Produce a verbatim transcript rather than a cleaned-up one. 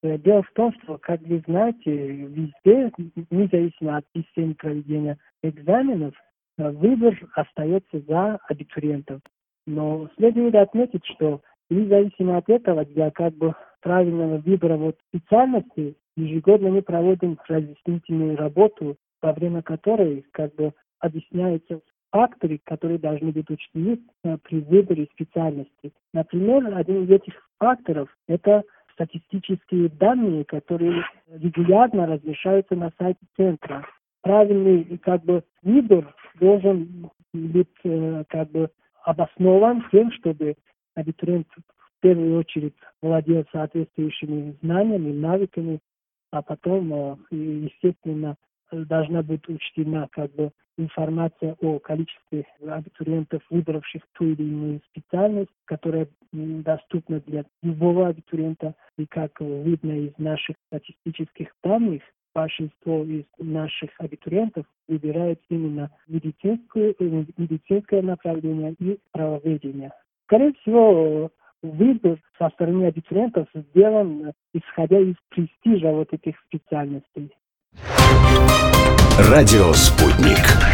Э, Дело в том, что, как вы знаете, везде, независимо от системы проведения экзаменов, э, выбор остается за абитуриентом. Но следует отметить, что независимо от этого, для как бы правильного выбора вот специальности, ежегодно мы проводим разъяснительную работу, во время которой как бы объясняются факторы, которые должны быть учтены э, при выборе специальности. Например, один из этих факторов – это статистические данные, которые регулярно размещаются на сайте центра. Правильный как бы выбор должен быть э, как бы обоснован тем, чтобы абитуриент в первую очередь владел соответствующими знаниями, навыками, а потом, э, и, естественно, должна быть учтена как бы информация о количестве абитуриентов, выбравших ту или иную специальность, которая м, доступна для любого абитуриента. И как видно из наших статистических данных, большинство из наших абитуриентов выбирают именно медицинскую, э, медицинское направление и правоведение. Скорее всего, выбор со стороны абитуриентов сделан исходя из престижа вот этих специальностей. Радио «Спутник».